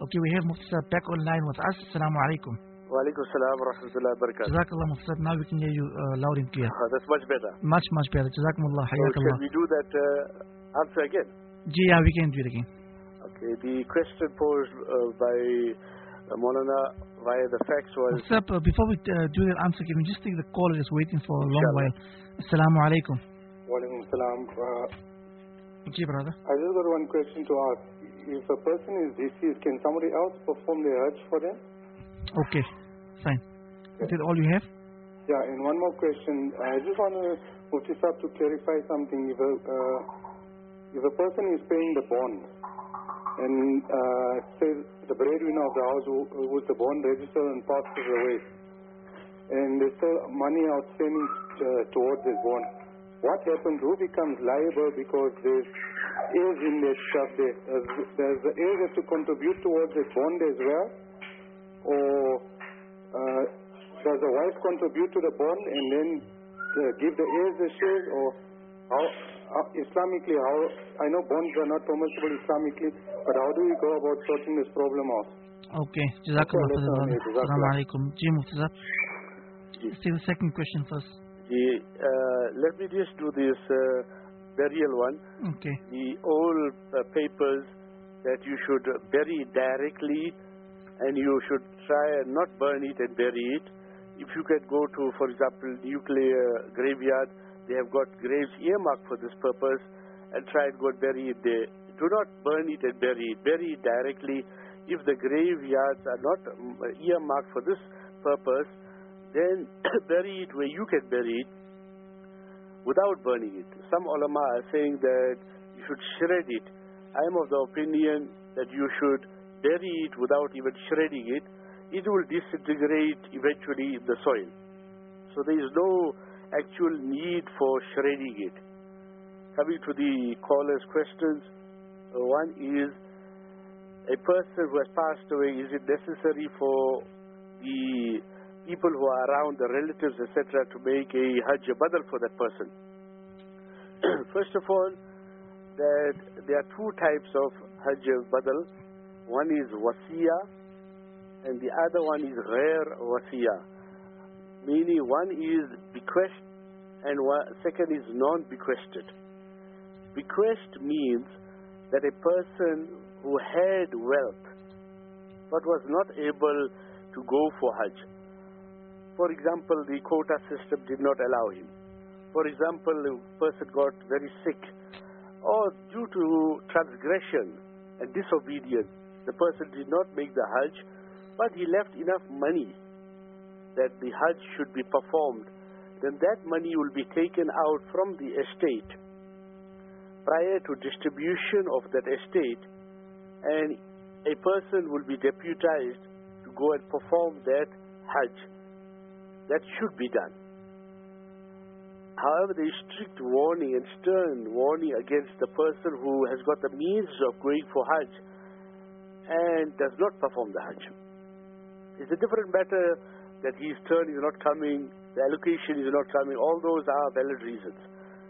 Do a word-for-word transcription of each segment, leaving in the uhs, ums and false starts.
Okay, we have Mufti Sahib back online with us. Assalamu alaikum. Wa alaikum salam wa rahmatullahi wa barakatuh. Jazakallah Mufti Sahib. Now we can hear you uh, loud and clear. Uh, that's much better. Much, much better. Jazakumullah. So Hayakallah. shall we do that uh, answer again? Yeah, we can do it again. Okay, the question posed uh, by uh, Maulana via the fax was... Mufti Sahib, uh, before we uh, do that answer, can we just take the caller that's waiting for a long Inshallah. while? Assalamu alaikum. Wa alaikum salam. Uh, Okay, brother. I just got one question to ask. If a person is deceased, can somebody else perform the Hajj for them? Okay, fine. Is that all you have? Yeah, and one more question. I just want to, Mufti Sahib, to clarify something. If a, uh, if a person is paying the bond, and uh, say the breadwinner of the house who, who's the bond register and passes away, and there's still money outstanding uh, towards this bond, what happens? Who becomes liable because there's heirs in that stuff there? Does, does the heirs have to contribute towards the bond as well? Or uh, does the wife contribute to the bond and then uh, give the heirs the shares? Or how, how Islamically, how, I know bonds are not permissible Islamically, but how do we go about sorting this problem out? Okay, Jazakallah for the brother. Jazakallah. Assalamu alaikum. Ji Mufti Sahib. Let's take the second question first. The, uh, let me just do this uh, burial one. Okay. The old uh, papers that you should bury directly and you should try and not burn it and bury it. If you can go to, for example, nuclear graveyard, they have got graves earmarked for this purpose, and try and go and bury it there. Do not burn it and bury it. Bury it directly. If the graveyards are not um, earmarked for this purpose, then bury it where you can bury it without burning it. Some ulama are saying that you should shred it. I am of the opinion that you should bury it without even shredding it. It will disintegrate eventually in the soil. So there is no actual need for shredding it. Coming to the caller's questions, uh, one is, a person who has passed away, is it necessary for the people who are around, the relatives, et cetera, to make a Hajj badal for that person? First of all, that there are two types of Hajj badal. One is wasiya, and the other one is ghair wasiya. Meaning one is bequest, and one, second is non-bequested. Bequest means that a person who had wealth but was not able to go for Hajj. For example, the quota system did not allow him. For example, a person got very sick, or due to transgression and disobedience, the person did not make the Hajj, but he left enough money that the Hajj should be performed. Then that money will be taken out from the estate prior to distribution of that estate, and a person will be deputized to go and perform that Hajj. That should be done. However, there is strict warning and stern warning against the person who has got the means of going for Hajj and does not perform the Hajj. It's a different matter that his turn is not coming, the allocation is not coming. All those are valid reasons.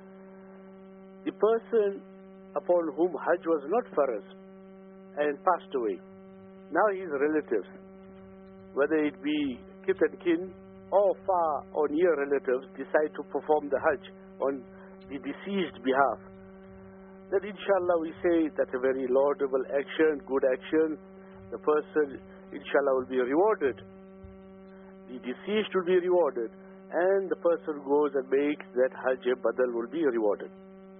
The person upon whom Hajj was not farz and passed away, now his relatives, whether it be kith and kin or far or near relatives, decide to perform the Hajj on the deceased behalf, then inshallah we say that's a very laudable action, good action. The person inshallah will be rewarded. The deceased will be rewarded, and the person who goes and makes that Hajj badal will be rewarded.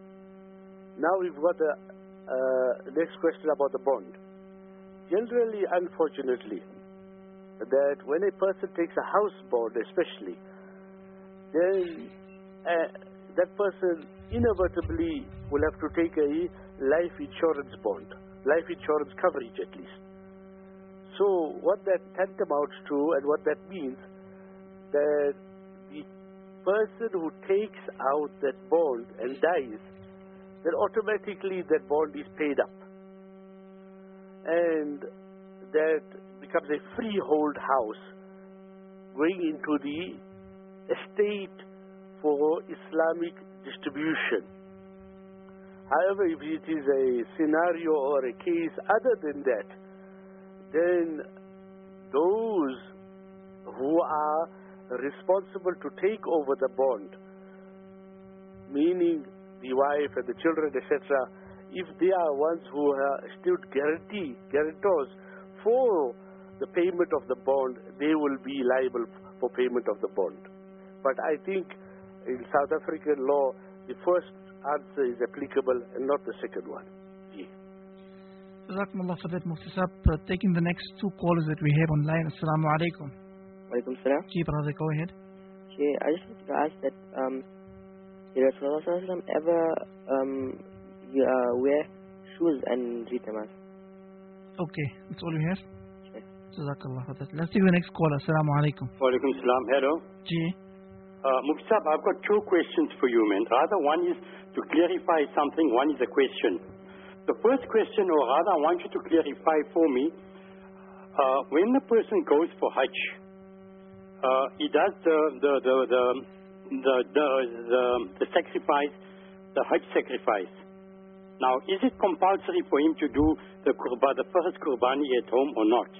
Now we've got the uh, next question about the bond. Generally, unfortunately, that when a person takes a house bond especially, then uh, that person inevitably will have to take a life insurance bond, life insurance coverage at least. So what that tantamounts to and what that means, that the person who takes out that bond and dies, then automatically that bond is paid up. And that becomes a freehold house going into the estate for Islamic distribution. However, if it is a scenario or a case other than that, then those who are responsible to take over the bond, meaning the wife and the children, et cetera, if they are ones who are still guarantee, guarantors for the payment of the bond, they will be liable for payment of the bond. But I think in South African law, the first answer is applicable and not the second one. Jazakumullah for that, Mufti Sahab. Uh, taking the next two callers that we have online. Assalamu alaikum. Walaikum salam. Ji, brother, go ahead. Okay, I just wanted to ask that, um, did Rasulullah ever um, you, uh, wear shoes and read namaz? Okay, that's all you have? Okay. Jazakallah for that. Let's take the next caller. Assalamu alaikum. Walaikum salam. Hello. Ji. Uh, Mufti Sahab, I've got two questions for you, man. Rather, one is to clarify something, one is a question. The first question, or rather, I want you to clarify for me, uh, when the person goes for Hajj, uh, he does the the the the the, the, the, the sacrifice, the Hajj sacrifice. Now, is it compulsory for him to do the kurban, the first kurbani at home or not?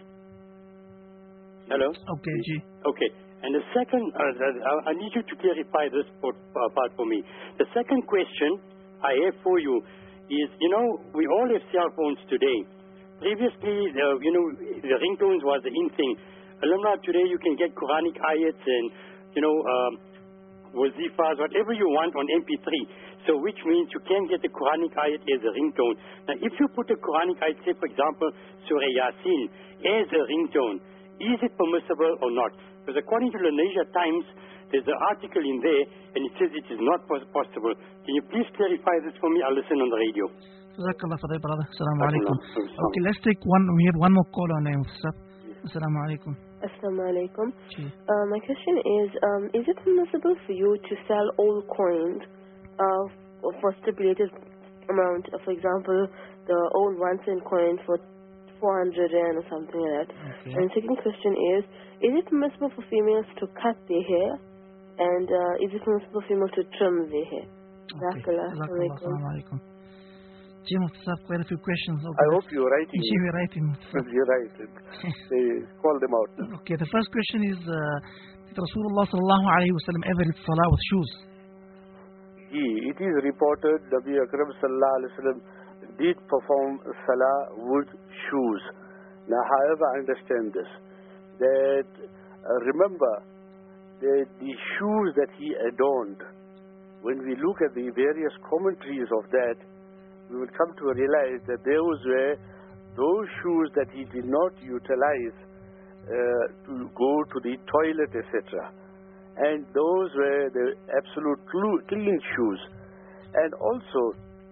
Hello? Okay, Ji. Okay. And the second, uh, I need you to clarify this part for me. The second question I have for you is, you know, we all have cell phones today. Previously, the, you know, the ringtones was the in thing. Alhamdulillah, today you can get Quranic ayats and, you know, um, wazifas, whatever you want on M P three. So which means you can get the Quranic ayat as a ringtone. Now, if you put a Quranic ayat, say, for example, Surah Yasin, as a ringtone, is it permissible or not? Because according to the Leisure Times, there's an article in there, and it says it is not possible. Can you please clarify this for me? I'll listen on the radio. Jazakallah for that, brother. Assalamu alaikum. Okay, let's take one. We have one more caller on name. Assalamu alaikum. Assalamu alaikum. Uh, my question is, um, is it permissible for you to sell old coins uh, for stipulated amount? Uh, for example, the old one cent coin for four hundred rand or something like that. Okay. And the second question is, is it permissible for females to cut their hair? And uh, is it permissible for females to trim their hair? Okay. Assalamu alaikum. Jim, quite a few questions. Okay. I hope you're writing. You're writing. You're right. They call them out. Okay, the first question is, uh, did Rasulullah sallallahu alayhi wa sallam ever read salah with shoes? He, it is reported Nabi Akram sallallahu alayhi wa sallam did perform salah with shoes. Now, however, I understand this, that uh, remember that the shoes that he adorned, when we look at the various commentaries of that, we will come to realize that those were those shoes that he did not utilize uh, to go to the toilet, et cetera. And those were the absolute clean shoes. And also,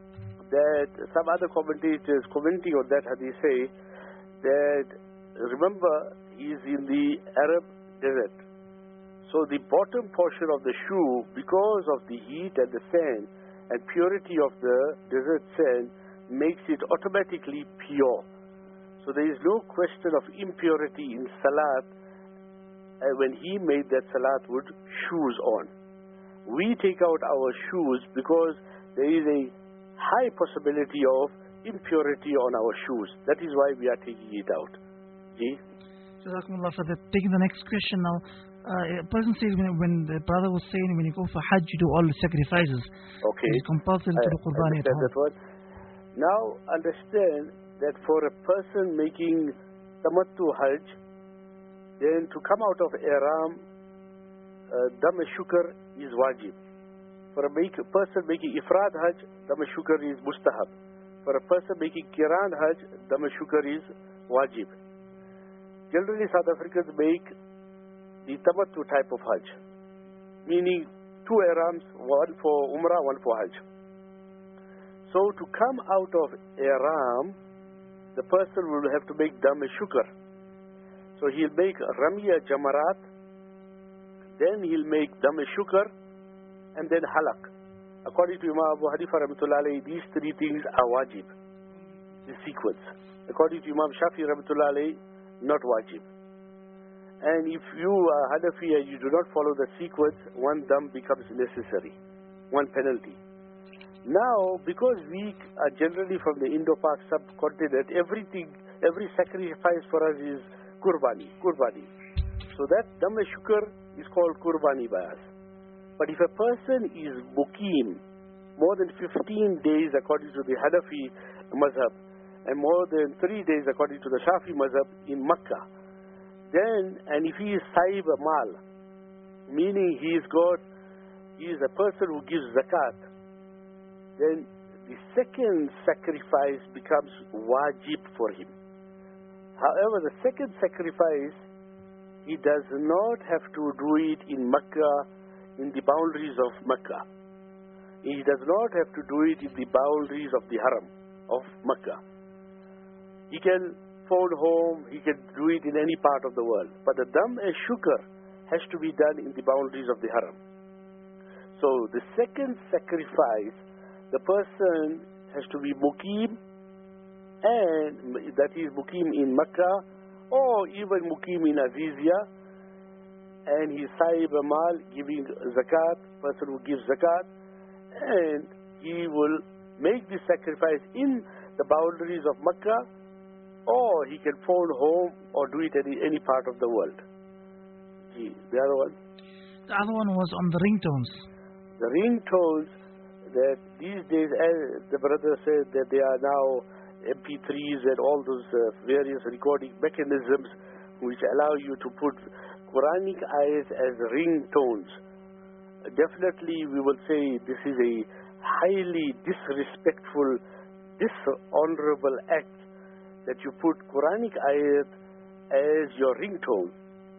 that some other commentators commenting on that hadith say that, remember, he is in the Arab desert. So the bottom portion of the shoe, because of the heat and the sand and purity of the desert sand, makes it automatically pure. So there is no question of impurity in salat uh, when he made that salat with shoes on. We take out our shoes because there is a high possibility of impurity on our shoes. That is why we are taking it out. Ji? Jazakumullah for that. Taking the next question now. Uh, a person says when, when the brother was saying when you go for Hajj you do all the sacrifices. Okay. It's compulsory to do Qurbani at home. That one. Now understand that for a person making Tamattu Hajj, then to come out of Ihram, uh, Dam Shukr is wajib. For a make, person making Ifrad Hajj, Dam Shukr is mustahab. For a person making Kiran Hajj, Dam Shukr is wajib. Generally South Africans make the Tamattu type of Hajj, meaning two Ihrams, one for Umrah, one for Hajj. So to come out of Ihram, the person will have to make Dam Shukr. So he'll make Ramiya Jamarat, then he'll make Dam Shukr, and then Halak. According to Imam Abu Hanifa Rahmatullah alayhi, these three things are wajib, in sequence. According to Imam Shafi Rahmatullah alayhi, not wajib. And if you are Hanafi and you do not follow the sequence, one dam becomes necessary, one penalty. Now, because we are generally from the Indo-Pak subcontinent, everything every sacrifice for us is kurbani, kurbani. So that dam shukr is called kurbani by us. But if a person is muqim more than fifteen days according to the Hanafi mazhab and more than three days according to the Shafi mazhab in Makkah, then, and if he is sahib mal, meaning he is got, he is a person who gives zakat, then the second sacrifice becomes wajib for him. However, the second sacrifice, he does not have to do it in Makkah, in the boundaries of Makkah. He does not have to do it in the boundaries of the Haram of Makkah. He can phone home, he can do it in any part of the world. But the dam and shukr has to be done in the boundaries of the Haram. So the second sacrifice, the person has to be muqim, and that is muqim in Makkah or even muqim in Azizia, and he sahib mal, giving zakat, person who gives zakat, and he will make the sacrifice in the boundaries of Makkah, or he can phone home or do it in any part of the world. Gee, the other one? The other one was on the ringtones. The ringtones, that these days, as the brother said, that they are now M P threes and all those uh, various recording mechanisms which allow you to put Quranic ayahs as ringtones. Definitely we will say this is a highly disrespectful, dishonorable act that you put Quranic ayat as your ringtone.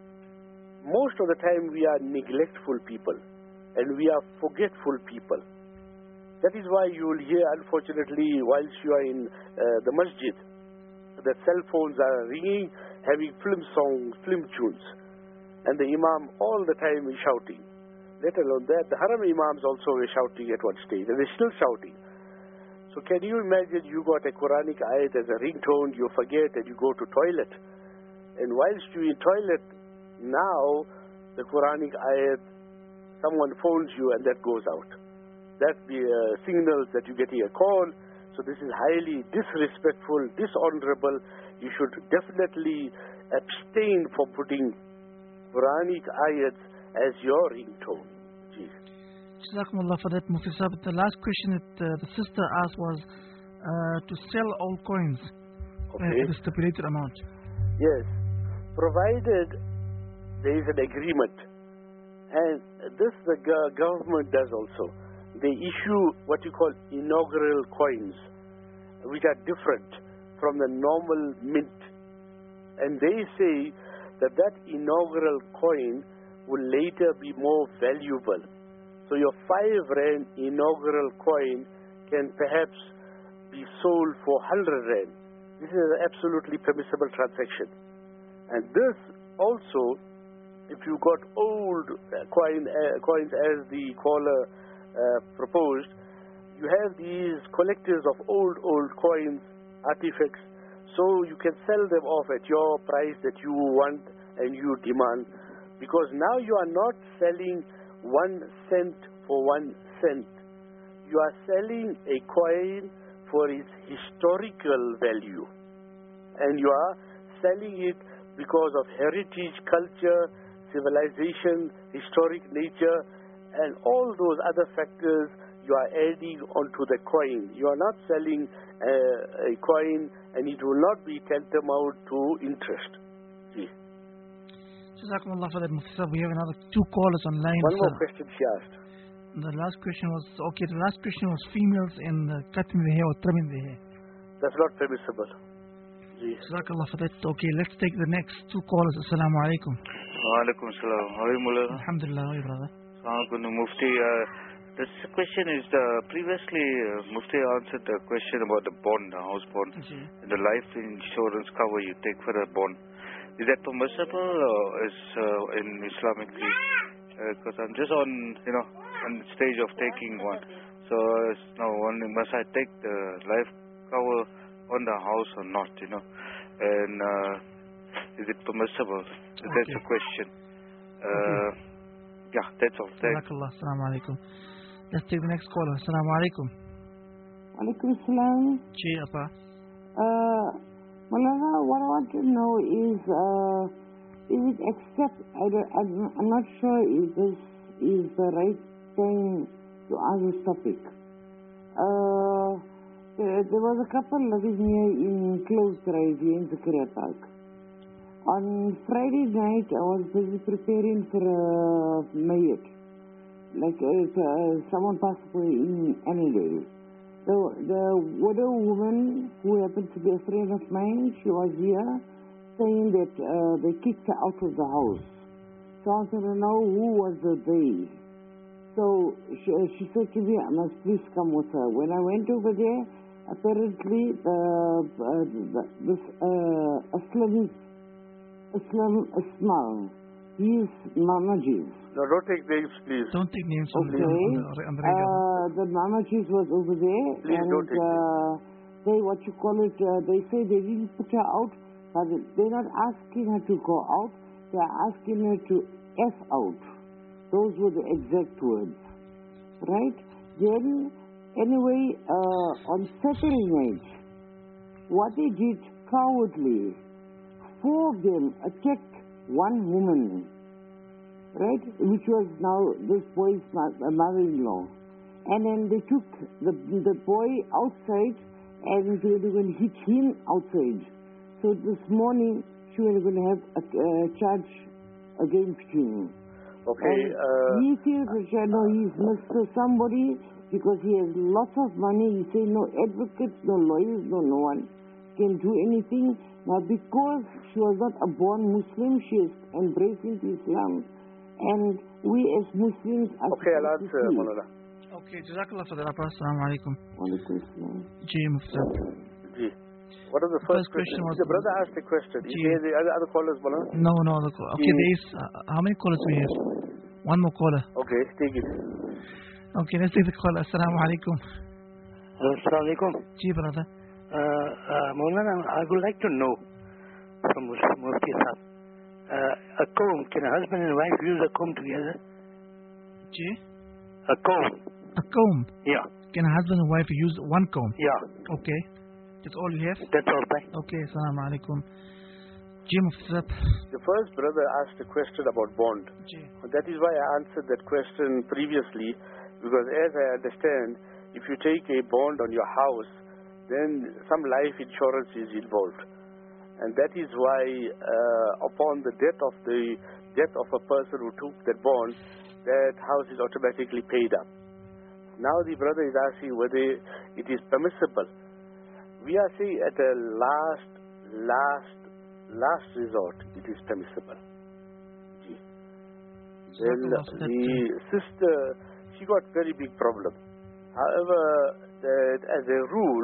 Most of the time we are neglectful people and we are forgetful people. That is why you will hear, unfortunately, whilst you are in uh, the masjid, that cell phones are ringing, having film songs, film tunes, and the imam all the time is shouting. Let alone that, the Haram imams also were shouting at one stage, and they're still shouting. So can you imagine you got a Quranic ayat as a ringtone, you forget and you go to toilet. And whilst you're in toilet, now the Quranic ayat, someone phones you and that goes out. That's the uh, signals that you're getting a call. So this is highly disrespectful, dishonorable. You should definitely abstain from putting Quranic ayats as your ringtone. Jeez. Jazakumullah for that, Mufti Sahib. The last question that uh, the sister asked was uh, to sell all coins Okay. at the stipulated amount. Yes, provided there is an agreement. And this the go- government does also. They issue what you call inaugural coins, which are different from the normal mint. And they say that that inaugural coin will later be more valuable. So your five rand inaugural coin can perhaps be sold for one hundred rand. This is an absolutely permissible transaction. And this also, if you got old coin, uh, coins as the caller uh, proposed, you have these collectors of old, old coins, artifacts, so you can sell them off at your price that you want and you demand, because now you are not selling one cent for one cent. You are selling a coin for its historical value, and you are selling it because of heritage, culture, civilization, historic nature, and all those other factors you are adding onto the coin. You are not selling uh, a coin, and it will not be tantamount to interest. See. Jazakumullah for that, Mufti Sahib. We have another two callers online. One more sir. question she asked. The last question was, okay, the last question was females in uh, cutting the hair or trimming the hair. That's not permissible. See. Jazakallah for that. Okay, let's take the next two callers. Assalamu alaikum. Wa alaikum salam. How are you, Mullah? Alhamdulillah, how are you, brother? Assalamualaikum, Mufti. Uh, this question is, the, previously uh, Mufti answered the question about the bond, the house bond, Okay. the life insurance cover you take for a bond. Is that permissible or is uh, in Islamic Because uh, I'm just on, you know, on the stage of taking one. So uh, now, one, must I take the life cover on the house or not, you know? And uh, is it permissible? Okay. That's a question. Uh, Okay. Yeah, that's all. Thanks. Jazakallah. Assalamu alaikum. Let's take the next caller. Assalamu alaikum. Alaikum salam. Chi Apa. Uh, Malala, what I want to know is, uh, is it accept, I don't, I'm I'm not sure if this is the right thing to ask this topic. Uh, there, there was a couple living here in Close Drive here in Zakaria Park. On Friday night, I was busy preparing for a mayat. Like uh, uh, someone passed away in Annandale. The, the widow woman, who happened to be a friend of mine, she was here saying that uh, they kicked her out of the house. So I wanted to know who was the they. So she, she said to me, I must please come with her. When I went over there, apparently the, uh, the, this uh, Islam, Islam Ismail, he is Mamajis. No, don't take names, please. Don't take names on, Okay. the, on, the, on the radio. Uh, the Mamajis was over there. Please and don't take uh, they, what you call it, uh, they say they didn't put her out, but they're not asking her to go out, they're asking her to F out. Those were the exact words. Right? Then, anyway, uh, on Saturday night, what they did cowardly, four of them attacked one woman, right? Which was now this boy's mother-in-law. And then they took the, the boy outside and they were going to hit him outside. So this morning, she was going to have a uh, charge against him. Okay. And Uh, he feels that you know, he's Mister Somebody because he has lots of money. He says no advocates, no lawyers, no no one can do anything. Now because she was not a born Muslim, she is embracing Islam. And we as Muslims are okay, I'll supposed to answer, see. Malala. Okay, Jazakallah for that. Assalamu alaikum. Walaikum assalam. Ji Mufti. Gee. What was the first, First question was- The brother asked a question. Is Gee. there the other, other callers, Malala? No, no. The, co- okay, Ji. there is. Uh, how many callers we have? One more caller. Okay, take it. Okay, let's take the caller. Assalamu alaikum. Assalamu alaikum. Ji, brother. Uh, uh, Maulana, I would like to know from Mufti Sahib, uh, a comb, can a husband and wife use a comb together? Ji? A comb, A comb. yeah, Can a husband and wife use one comb? yeah, Okay. That's all you have? that's all right. Okay, assalamu alaikum. Ji Mufti. The first brother asked a question about bond. Ji. That is why I answered that question previously, because as I understand, if you take a bond on your house, then some life insurance is involved. And that is why uh, upon the death of the death of a person who took that bond, that house is automatically paid up. Now the brother is asking whether it is permissible. We are saying at a last, last, last resort, it is permissible. Gee. Then the sister, she got very big problem. However, that as a rule,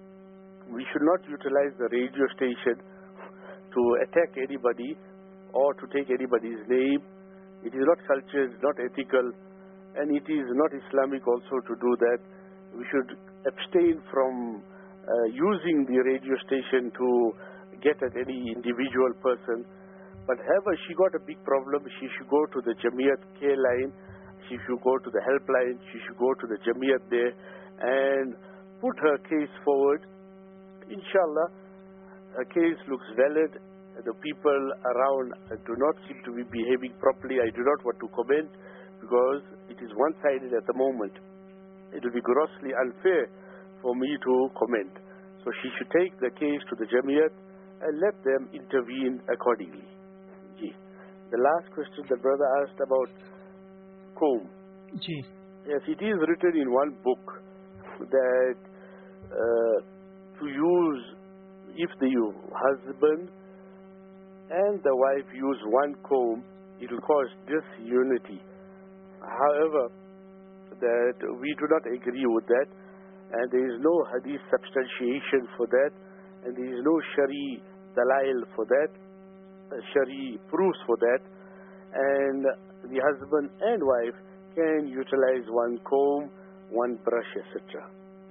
we should not utilize the radio station to attack anybody or to take anybody's name. It is not culture, it's not ethical, and it is not Islamic also to do that. We should abstain from uh, using the radio station to get at any individual person. But however, she got a big problem. She should go to the Jamiyat care line. She should go to the helpline. She should go to the Jamiyat there and put her case forward. Inshallah, her case looks valid. The people around do not seem to be behaving properly. I do not want to comment because it is one-sided at the moment. It will be grossly unfair for me to comment. So she should take the case to the Jamiyat and let them intervene accordingly. Gee. The last question the brother asked about comb. Ji. Yes, it is written in one book that uh, to use, if the husband and the wife use one comb, it will cause disunity. However, that we do not agree with that, and there is no hadith substantiation for that, and there is no shari dalail for that, uh, shari proofs for that, and the husband and wife can utilize one comb, one brush, et cetera.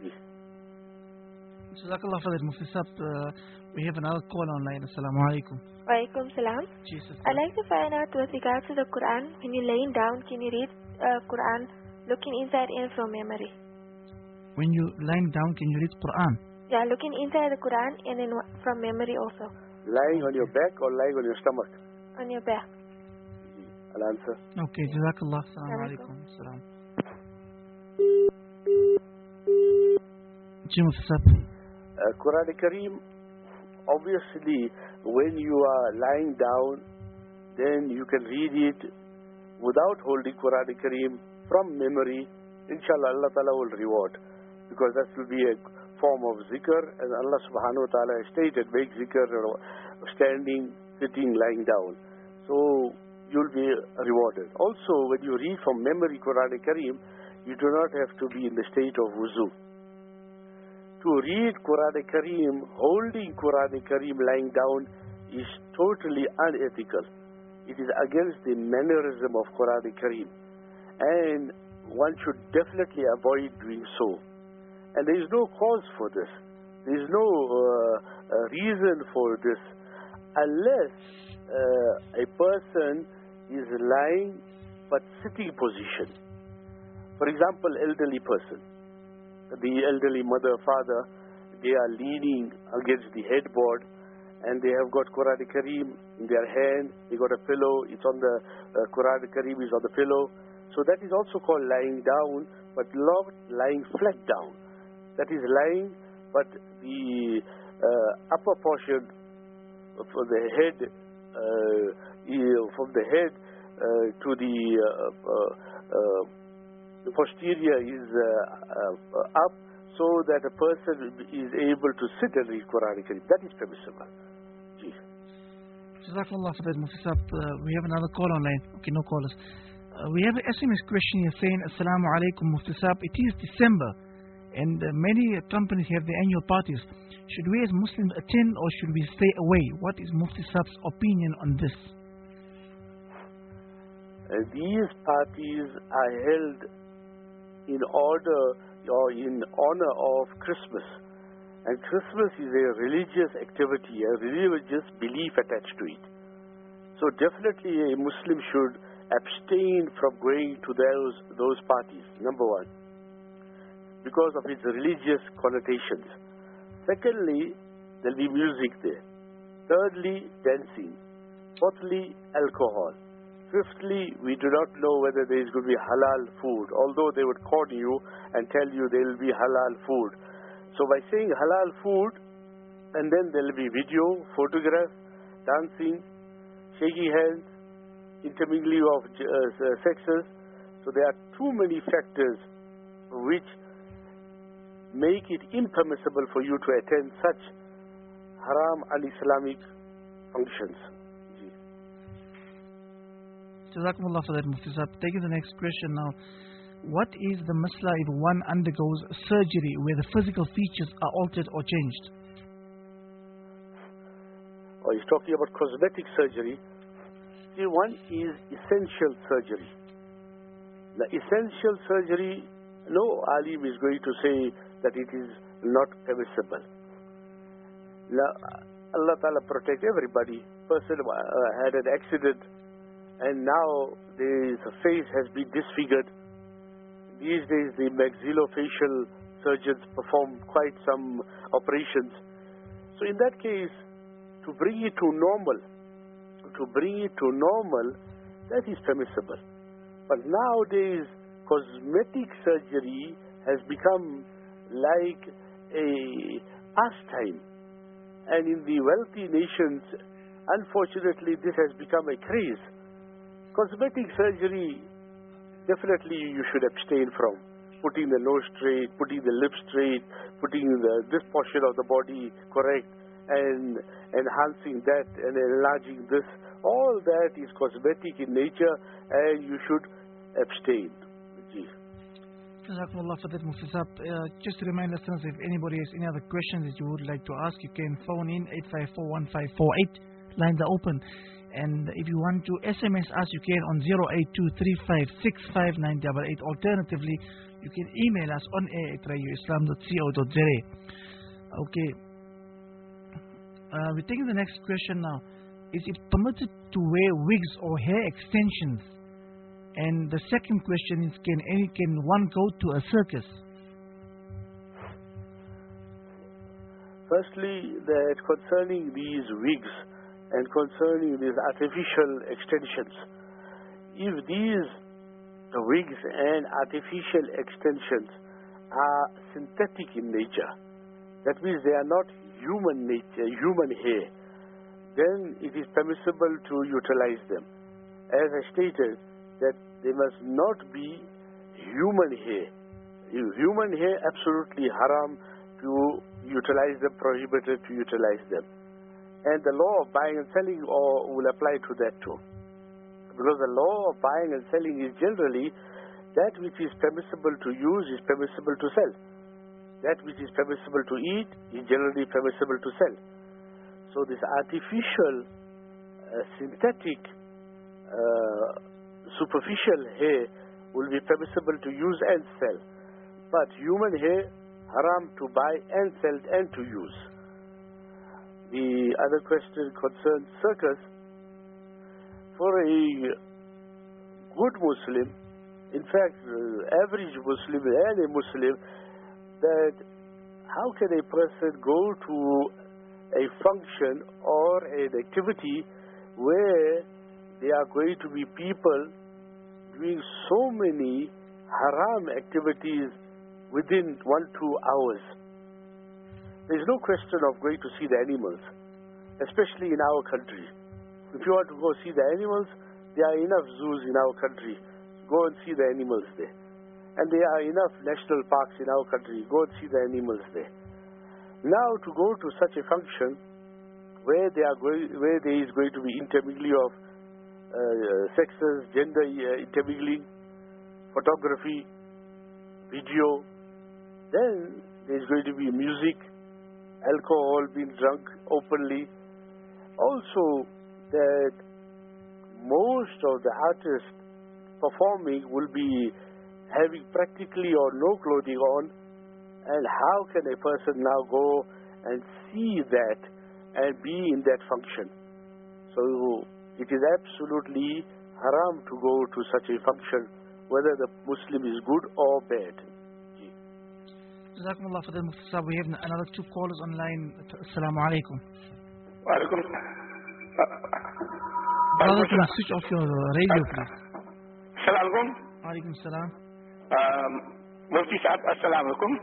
Jazakallah for that, Mufti Sahib. Uh, we have another call online. Assalamu alaikum. Walaikum salam. Jesus. I'd like to find out with regards to the Quran, when you're laying down, can you read uh, Quran looking inside in from memory? When you lying down, can you read Quran? Yeah, looking inside the Quran and then wa- from memory also. Lying on your back or lying on your stomach? On your back. I'll answer. Okay, Jazakallah. Assalamu Alaikum. alaikum. Salam. Jim Muftisab. Uh, Quran Kareem, obviously, when you are lying down, then you can read it without holding Quran Kareem from memory. Inshallah, Allah Ta'ala will reward. Because that will be a form of zikr, and Allah Subhanahu wa Ta'ala has stated, make zikr standing, sitting, lying down. So, you'll be rewarded. Also, when you read from memory Quran Kareem, you do not have to be in the state of wuzu. To read Quran Kareem, holding Quran Kareem lying down is totally unethical. It is against the mannerism of Quran Kareem. And one should definitely avoid doing so. And there is no cause for this. There is no uh, uh, reason for this unless uh, a person is lying but sitting position. For example, elderly person. The elderly mother, father, they are leaning against the headboard and they have got Quran Kareem in their hand. They got a pillow. It's on the uh, Quran Kareem is on the pillow. So that is also called lying down, but not lying flat down. That is lying, but the uh, upper portion of the head, uh, from the head uh, to the uh, uh, uh, the posterior is uh, uh, up, so that a person is able to sit and read Quran Kareem. That is permissible. Gee. Jazakallah for that, Muftisab. Uh, we have another call online. Okay, no callers. Uh, we have an S M S question here saying, Assalamu alaikum, Muftisab. It is December, and uh, many companies have their annual parties. Should we as Muslims attend or should we stay away? What is Muftisab's opinion on this? Uh, these parties are held in order or in honor of Christmas. And Christmas is a religious activity, a religious belief attached to it. So definitely a Muslim should abstain from going to those, those parties, number one, because of its religious connotations. Secondly, there'll be music there. Thirdly, dancing. Fourthly, alcohol. Fifthly, we do not know whether there is going to be halal food, although they would call you and tell you there will be halal food. So by saying halal food, and then there will be video, photograph, dancing, shaking hands, intermingling of uh, sexes. So there are too many factors which make it impermissible for you to attend such haram un-Islamic functions. Jazakumullah for that, Muftisab. Taking the next question now. What is the masla if one undergoes surgery where the physical features are altered or changed? Oh, he's talking about cosmetic surgery. See, one is essential surgery. The essential surgery, no alim is going to say that it is not permissible. Now, Allah Ta'ala protect everybody. Person uh, had an accident and now his face has been disfigured. These days the maxillofacial surgeons perform quite some operations. So in that case, to bring it to normal, to bring it to normal, that is permissible. But nowadays, cosmetic surgery has become like a pastime. And in the wealthy nations, unfortunately, this has become a craze. Cosmetic surgery, definitely you should abstain from. Putting the nose straight, putting the lips straight, putting the, this portion of the body correct, and enhancing that and enlarging this. All that is cosmetic in nature, and you should abstain. Gee. Jazakumullah for that, Muftisab. Uh, just to remind listeners, if anybody has any other questions that you would like to ask, you can phone in eight five four, one five four eight. Lines are open. And if you want to S M S us, you can on zero eight two three five six five nine eight eight. Alternatively, you can email us on air at radio islam dot co dot z a. Okay. Uh, we're taking the next question now. Is it permitted to wear wigs or hair extensions? And the second question is, can any can one go to a circus? Firstly, that concerning these wigs and concerning these artificial extensions, if these wigs and artificial extensions are synthetic in nature, that means they are not human nature, human hair, then it is permissible to utilize them. As I stated, that they must not be human hair. Human hair, absolutely haram to utilize them, prohibited to utilize them. And the law of buying and selling or will apply to that too. Because the law of buying and selling is generally that which is permissible to use is permissible to sell. That which is permissible to eat is generally permissible to sell. So this artificial, uh, synthetic, uh, superficial hair will be permissible to use and sell. But human hair, haram to buy and sell and to use. The other question concerns circus. For a good Muslim, in fact, uh, average Muslim and a Muslim, that how can a person go to a function or an activity where there are going to be people doing so many haram activities within one, two hours? There is no question of going to see the animals, especially in our country. If you want to go see the animals, there are enough zoos in our country. Go and see the animals there. And there are enough national parks in our country. Go and see the animals there. Now to go to such a function where there, are going, where there is going to be intermingling of uh, sexes, gender uh, intermingling, photography, video, then there is going to be music, alcohol being drunk openly. Also, that most of the artists performing will be having practically or no clothing on, and how can a person now go and see that and be in that function? So it is absolutely haram to go to such a function, whether the Muslim is good or bad. Jazakumullah for the Mufti Sahib. We have another two callers online. Assalamu alaikum. Wa alaikum. Brother, can you switch off your radio, please? Assalamu alaikum. Alaikum salam. Mufti Sahib, assalamu alaikum.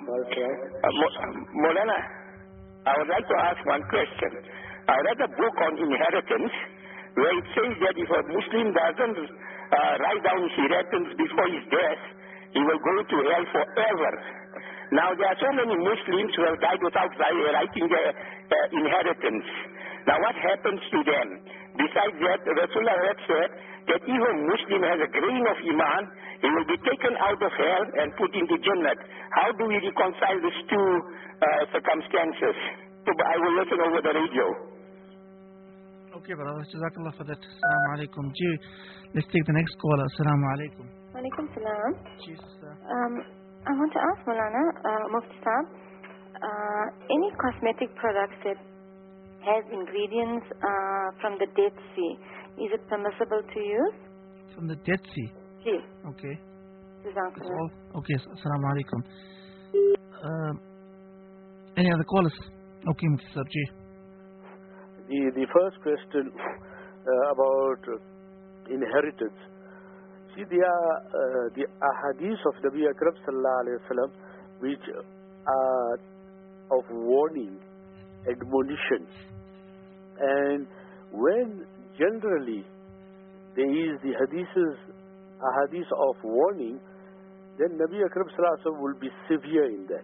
Maulana, I would like to ask one question. I read a book on inheritance where it says that if a Muslim doesn't uh, write down his inheritance before his death, he will go to hell forever. Now, there are so many Muslims who have died without writing their uh, inheritance. Now, what happens to them? Besides that, Rasulullah had said that if a Muslim has a grain of Iman, he will be taken out of hell and put into Jannah. How do we reconcile these two uh, circumstances? So I will listen over the radio. Okay, brother. Jazakallah for that. Assalamu alaikum. Gee, let's take the next caller. Assalamu alaikum. Alaikum salam. Jesus. Um, I want to ask Maulana, uh, Mufti Sahib, uh, any cosmetic products that has ingredients uh, from the Dead Sea, is it permissible to use? From the Dead Sea? Yes. Okay. Jazakallah. All? Okay, assalamu alaikum. Uh, any other callers? Okay, Mufti Sahib. The, the first question uh, about uh, inheritance. See, there are uh, the ahadith of Nabi Akram sallallahu alayhi wa sallam which are of warning, admonition. And when generally there is the hadiths, ahadith of warning, then Nabi Akram sallallahu alayhi wa sallam will be severe in that.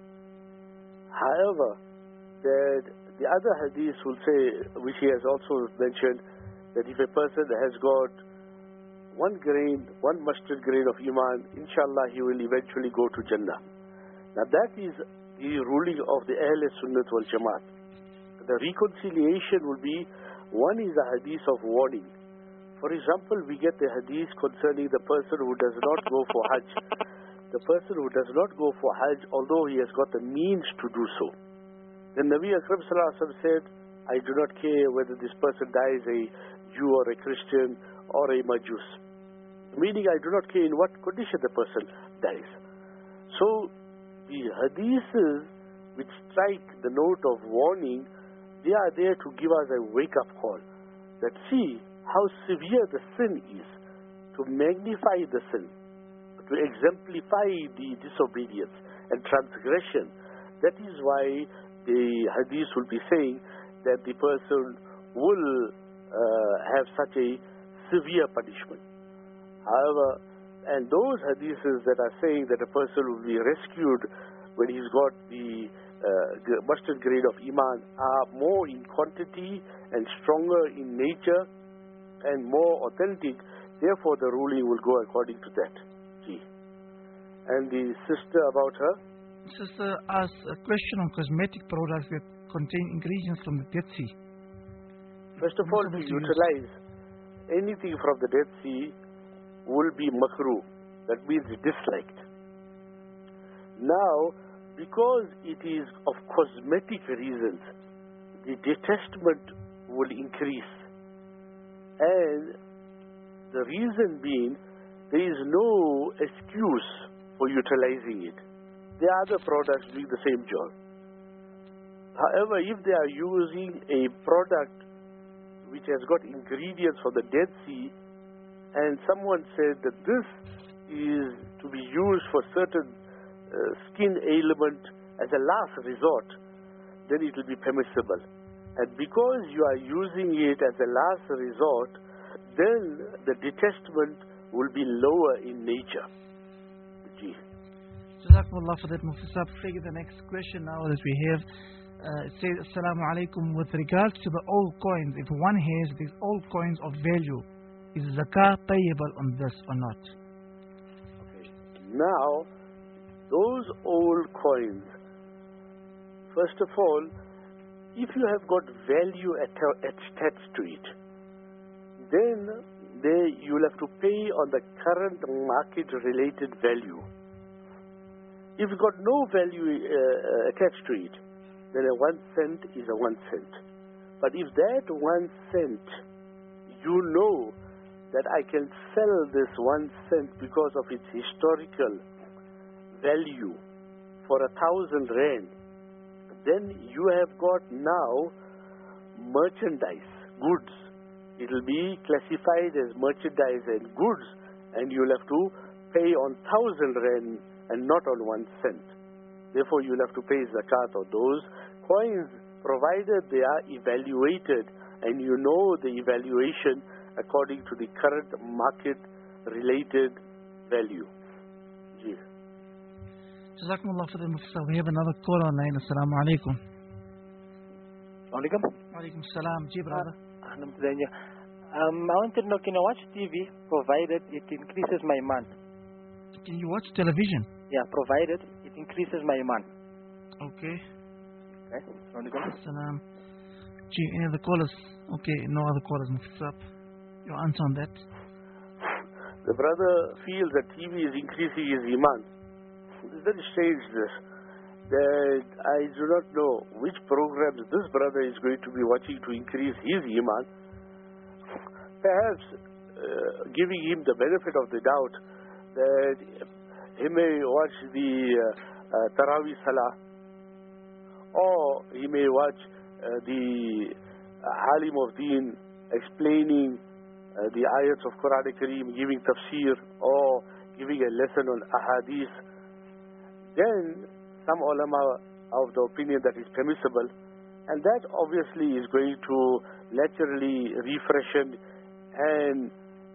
However, that the other hadith will say, which he has also mentioned, that if a person has got one grain, one mustard grain of Iman, inshallah he will eventually go to Jannah. Now that is the ruling of the Ahl Sunnat wal Jamaat. The reconciliation will be, one is a hadith of warning. For example, we get the hadith concerning the person who does not go for Hajj. The person who does not go for Hajj, although he has got the means to do so. Then Nabi Akram sallallahu alaihi wasallam said, I do not care whether this person dies a Jew or a Christian or a Majus. Meaning, I do not care in what condition the person dies. So, the hadiths which strike the note of warning, they are there to give us a wake-up call. That see how severe the sin is, to magnify the sin, to exemplify the disobedience and transgression. That is why the hadith will be saying that the person will uh, have such a severe punishment. However, and those hadiths that are saying that a person will be rescued when he's got the uh, mustard grade of Iman are more in quantity and stronger in nature and more authentic. Therefore, the ruling will go according to that. See. And the sister about her? Sister asked a question on cosmetic products that contain ingredients from the Dead Sea. First of all, to utilize anything from the Dead Sea will be makruh. That means disliked. Now, because it is of cosmetic reasons, the detestment will increase. And the reason being, there is no excuse for utilizing it. There are other products doing the same job. However, if they are using a product which has got ingredients from the Dead Sea, and someone said that this is to be used for certain uh, skin ailment as a last resort, then it will be permissible. And because you are using it as a last resort, then the detestment will be lower in nature. Gee. Jazakumullah for that, Mufti Sahib. Taking the next question now that we have. Uh, it says, Assalamu alaikum. With regards to the old coins, if one has these old coins of value, is zakah payable on this or not? Okay. Now, those old coins, first of all, if you have got value attached to it, then they, you will have to pay on the current market-related value. If you've got no value uh, attached to it, then a one cent is a one cent. But if that one cent, you know that I can sell this one cent because of its historical value for a thousand rand, then you have got now merchandise, goods. It will be classified as merchandise and goods, and you'll have to pay on thousand rand and not on one cent. Therefore, you'll have to pay zakat on those coins, provided they are evaluated, and you know the evaluation according to the current market-related value. Yes. Jazakumullah for the Mufti. We have another call online. Assalamu alaikum. Alaikum. Alaikum salam. Ji, brother. Um, I wanted to know, can I watch T V provided it increases my iman? Can you watch television? Yeah, provided it increases my iman. Okay. Okay. Alaikum. Salam. Ji, any other callers? Okay, no other callers, Mufti Sahib. Your answer on that? The brother feels that T V is increasing his iman. It's very strange this. That I do not know which programs this brother is going to be watching to increase his iman. Perhaps uh, giving him the benefit of the doubt that he may watch the uh, uh, Taraweeh Salah, or he may watch uh, the uh, Alim of Deen explaining uh, the ayats of Quran Kareem, giving tafsir, or giving a lesson on ahadith. Then some ulama are of the opinion that is permissible, and that obviously is going to naturally refreshen and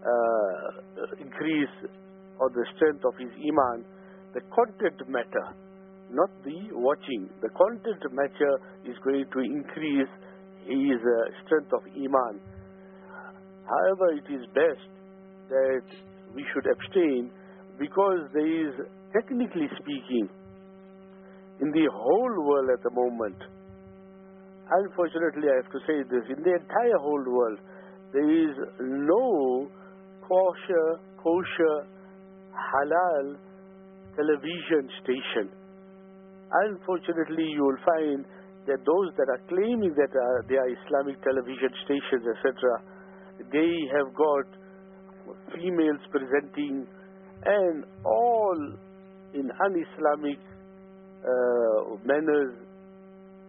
uh, increase on the strength of his iman. The content matter, not the watching. The content matter is going to increase his uh, strength of iman. However, it is best that we should abstain, because there is, technically speaking, in the whole world at the moment, unfortunately I have to say this, in the entire whole world, there is no kosher, kosher, halal television station. Unfortunately, you will find that those that are claiming that uh, they are Islamic television stations, et cetera, they have got females presenting, and all in un-Islamic uh, manners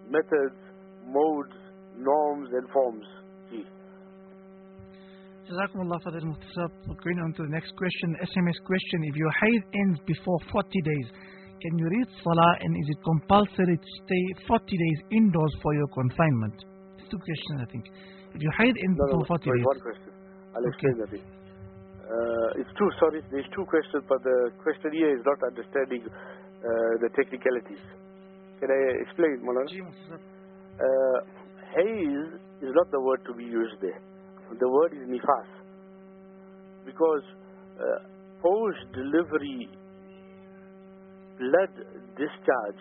methods, modes, norms and forms. Gee. Jazakumullah for that, Mufti Sahab. Going on to the next question, S M S question. If your haid ends before forty days, can you read Salah, and is it compulsory to stay forty days indoors for your confinement? It's two questions, I think. If your haid ends no, before no, forty sorry, days. one question. I'll explain that. Uh, it's two, sorry, there's two questions, but the question here is not understanding uh, the technicalities. Can I explain, Maulana? Uh, haze is not the word to be used there. The word is nifas. Because uh, post-delivery blood discharge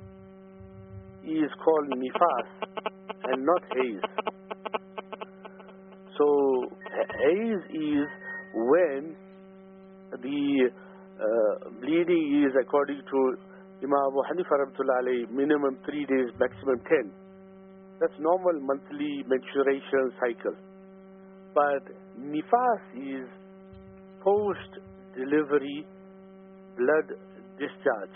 is called nifas and not haze. So haze is when the uh, bleeding is, according to Imam Abu Hanifa rahmatullah alayhi, minimum three days, maximum ten. That's normal monthly menstruation cycle. But nifas is post-delivery blood discharge.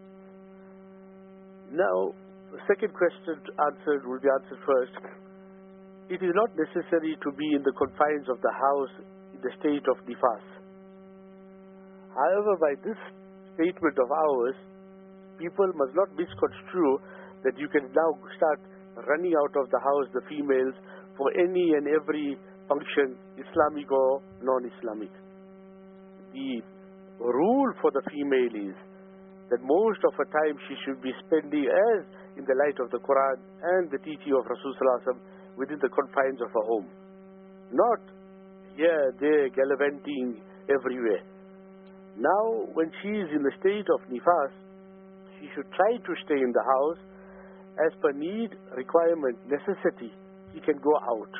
Now, the second question answered will be answered first. It is not necessary to be in the confines of the house in the state of nifas. However, by this statement of ours, people must not misconstrue that you can now start running out of the house, the females, for any and every function, Islamic or non-Islamic. The rule for the female is that most of her time she should be spending, as in the light of the Quran and the teaching of Rasulullah, within the confines of her home. Not here, there, gallivanting everywhere. Now, when she is in the state of nifas, she should try to stay in the house. As per need, requirement, necessity, she can go out.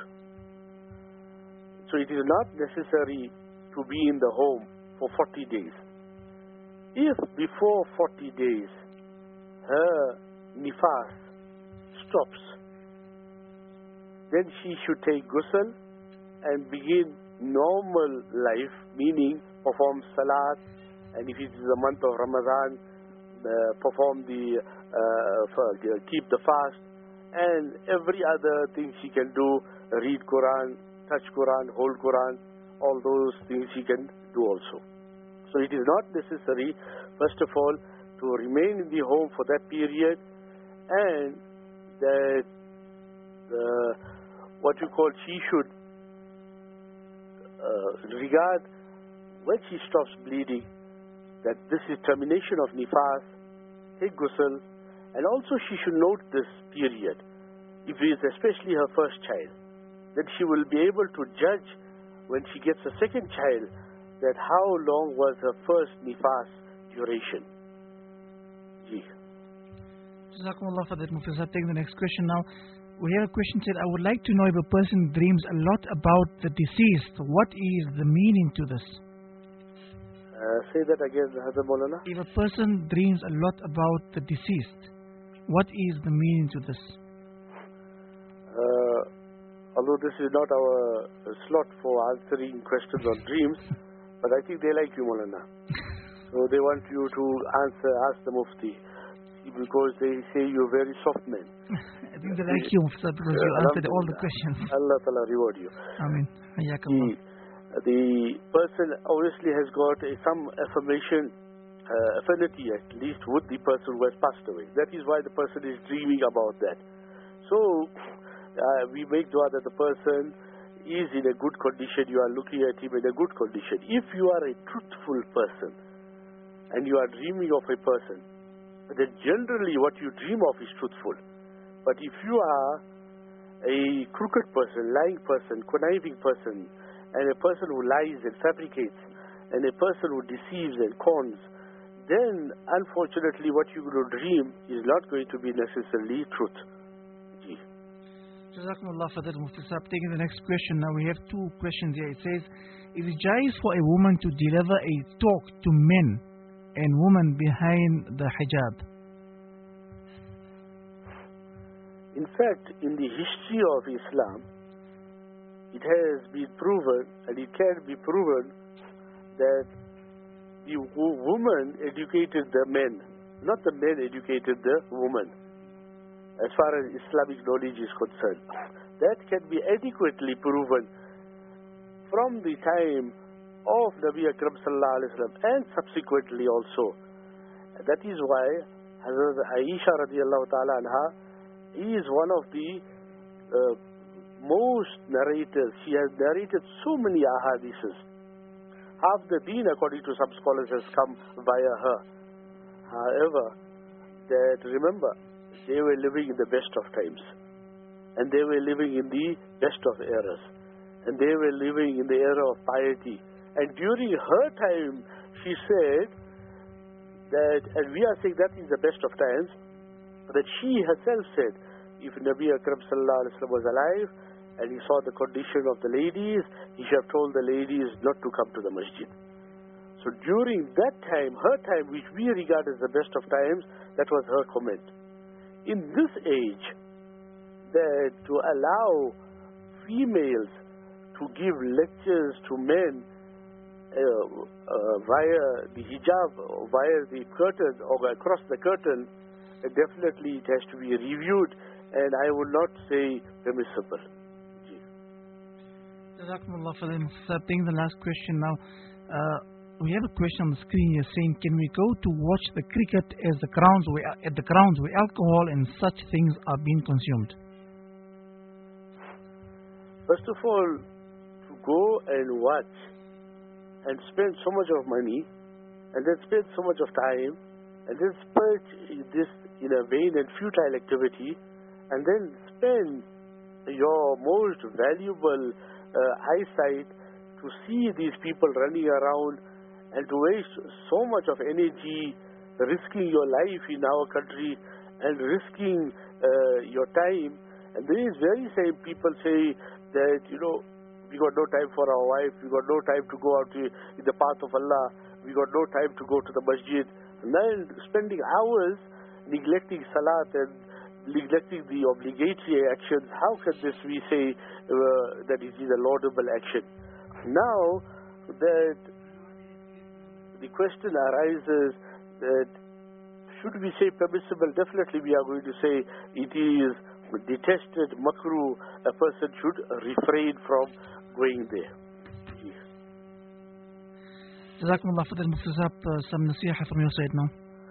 So it is not necessary to be in the home for forty days. If before forty days her nifas stops, then she should take ghusl and begin normal life, meaning perform salat, and if it is the month of Ramadan, uh, perform the, uh, for, uh, keep the fast, and every other thing she can do, read Quran, touch Quran, hold Quran, all those things she can do also. So it is not necessary, first of all, to remain in the home for that period, and that uh, what you call she should uh, regard when she stops bleeding that this is termination of nifas, take ghusl, and also she should note this period. If it is especially her first child, then she will be able to judge when she gets a second child that how long was her first nifas duration. Ji. Jazakumullah for that, Mufti Sahab. Taking the next question now. We have a question said, I would like to know if a person dreams a lot about the deceased, what is the meaning to this? Uh, say that again, Hazrat Maulana. If a person dreams a lot about the deceased, what is the meaning to this? Uh, although this is not our uh, slot for answering questions on dreams, but I think they like you, Maulana. So they want you to answer, ask the Mufti, because they say you're very soft man. I think they like you, Mufti, because you answered all the questions. Allah Ta'ala reward you. Ameen. Hayyakallah. The person obviously has got a, some affirmation, uh, affinity at least with the person who has passed away. That is why the person is dreaming about that. So uh, we make dua that the person is in a good condition, you are looking at him in a good condition. If you are a truthful person and you are dreaming of a person, then generally what you dream of is truthful. But if you are a crooked person, lying person, conniving person, and a person who lies and fabricates, and a person who deceives and cons, then unfortunately what you will dream is not going to be necessarily truth. Ji. Jazakumullah for that, Mufti Sahab. Taking the next question now, we have two questions here. It says, is it jais for a woman to deliver a talk to men and women behind the hijab? In fact, in the history of Islam, it has been proven, and it can be proven, that the woman educated the men, not the men educated the woman. as far as Islamic knowledge is concerned. That can be adequately proven from the time of Nabi Akram sallallahu alaihi wasallam and subsequently also. That is why Hazrat Aisha radiallahu ta'ala anha is one of the uh, most narrators. She has narrated so many ahadiths. Half the deen, according to some scholars, has come via her. However, that remember, they were living in the best of times, and they were living in the best of eras, and they were living in the era of piety. And during her time, she said that, and we are saying that is the best of times, that she herself said, if Nabi Akram sallallahu alaihi wasallam was alive and he saw the condition of the ladies, he should have told the ladies not to come to the masjid. So during that time, her time, which we regard as the best of times, that was her comment. In this age, that to allow females to give lectures to men uh, uh, via the hijab, or via the curtain, or across the curtain, uh, definitely it has to be reviewed, and I would not say permissible. Jazakumullah for taking the last question now. Uh, we have a question on the screen here saying, can we go to watch the cricket as the grounds where, at the grounds where alcohol and such things are being consumed? First of all, to go and watch and spend so much of money and then spend so much of time and then spend this in a vain and futile activity and then spend your most valuable uh, eyesight to see these people running around and to waste so much of energy risking your life in our country and risking uh, your time. And these very same people say that, you know, we got no time for our wife, we got no time to go out to, in the path of Allah, we got no time to go to the masjid. And then spending hours neglecting salat and neglecting the obligatory actions, how can this we say uh, that it is a laudable action? Now that the question arises that should we say permissible, definitely we are going to say it is detested, makruh, a person should refrain from going there. Jazakumullah for that, Mufti Sahab, uh, some nasiha from your side now.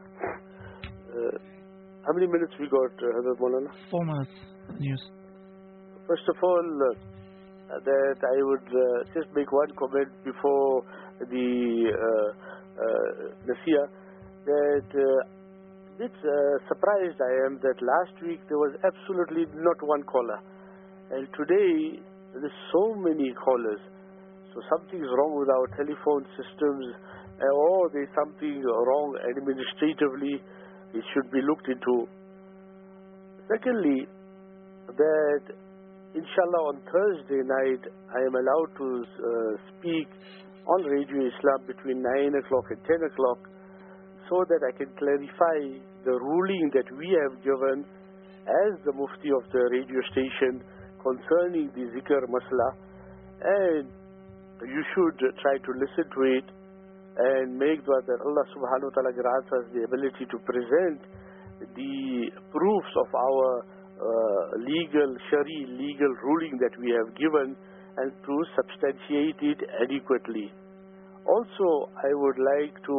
Uh, how many minutes we got, uh, Hazrat Maulana? Four minutes, news. First of all, uh, that I would uh, just make one comment before the uh, uh, nasiha, that uh, bit uh, surprised I am that last week there was absolutely not one caller, and today there's so many callers. So something's wrong with our telephone systems, or there's something wrong administratively. It should be looked into. Secondly, that inshallah on Thursday night I am allowed to uh, speak on Radio Islam between nine o'clock and ten o'clock, so that I can clarify the ruling that we have given as the Mufti of the radio station concerning the Zikr Masla, and you should try to listen to it and make dua that Allah subhanahu wa ta'ala grants us the ability to present the proofs of our uh, legal, Shari legal ruling that we have given, and to substantiate it adequately. Also, I would like to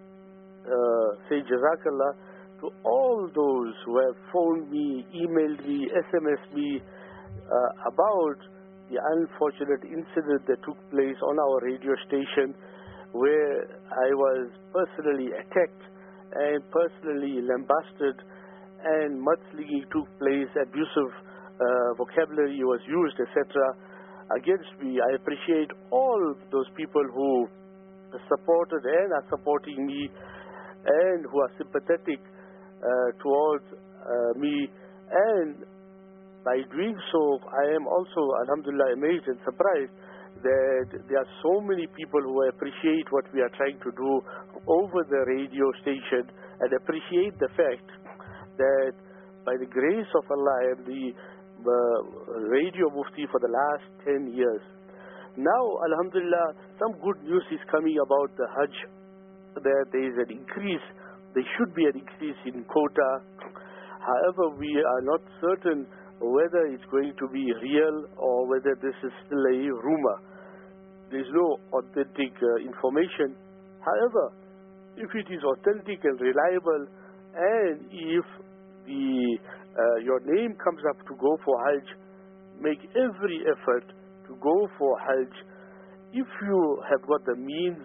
uh, say Jazakallah to all those who have phoned me, emailed me, S M S'd me uh, about the unfortunate incident that took place on our radio station, where I was personally attacked and personally lambasted, and mudslinging took place, abusive uh, vocabulary was used, et cetera against me. I appreciate all those people who supported and are supporting me and who are sympathetic uh, towards uh, me, and by doing so I am also alhamdulillah amazed and surprised that there are so many people who appreciate what we are trying to do over the radio station, and appreciate the fact that by the grace of Allah I am the uh, radio mufti for the last ten years. Now alhamdulillah some good news is coming about the Hajj, that there is an increase, there should be an increase in quota. However, we are not certain whether it's going to be real or whether this is still a rumor. There is no authentic uh, information. However, if it is authentic and reliable, and if the uh, your name comes up to go for Hajj, make every effort to go for Hajj. If you have got the means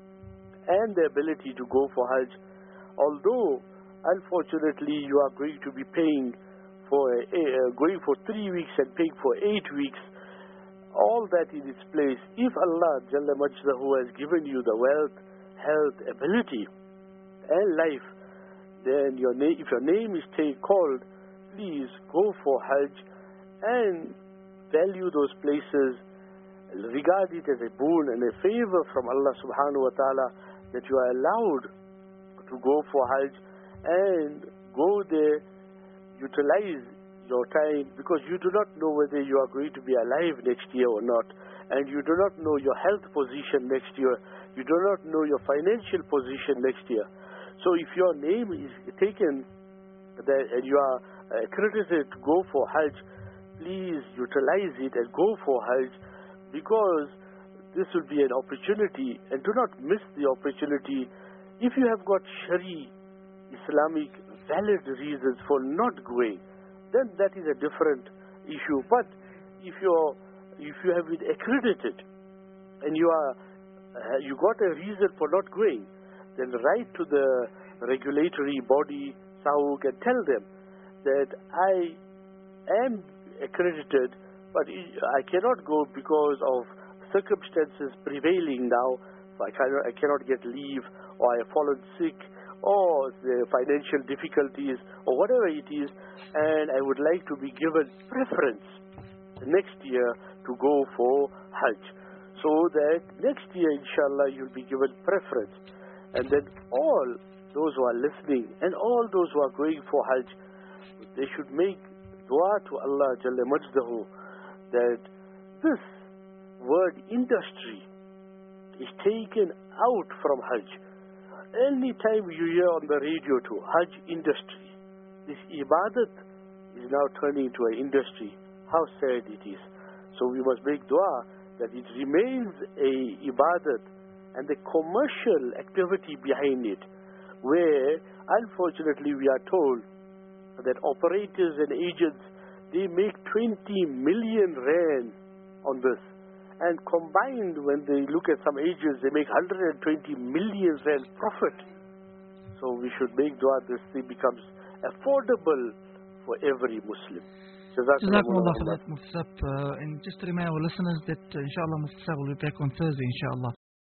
and the ability to go for Hajj, although unfortunately you are going to be paying for a, uh, going for three weeks and paying for eight weeks, all that in its place, if Allah Jalla Majdahu has given you the wealth, health, ability and life, then your name, if your name is take called, please go for Hajj and value those places, regard it as a boon and a favor from Allah subhanahu wa ta'ala that you are allowed to go for Hajj, and go there, utilize your time, because you do not know whether you are going to be alive next year or not, and you do not know your health position next year, you do not know your financial position next year. So if your name is taken that, and you are accredited to go for Hajj, please utilize it and go for Hajj, because this will be an opportunity, and do not miss the opportunity. If you have got Shari, Islamic, valid reasons for not going, then that is a different issue. But if you're, if you have been accredited and you are, uh, you got a reason for not going, then write to the regulatory body, S A U Q, and tell them that I am accredited, but I cannot go because of circumstances prevailing now. I cannot, I cannot get leave, or I have fallen sick, or the financial difficulties, or whatever it is, and I would like to be given preference next year to go for Hajj, so that next year, inshallah, you'll be given preference. And then all those who are listening and all those who are going for Hajj, they should make dua to Allah Jalla Majdahu that this word industry is taken out from Hajj. Any time you hear on the radio to Hajj industry, this ibadat is now turning into an industry. How sad it is. So we must make dua that it remains a ibadat and the commercial activity behind it, where unfortunately we are told that operators and agents, they make twenty million rand on this, and combined when they look at some agents, they make one hundred twenty million rand profit. So we should make dua this thing becomes affordable for every Muslim. Jazakumullah for that, Mufti Sahib. Uh, and just to remind our listeners that uh, inshallah Mufti Sahib will be back on Thursday, inshallah.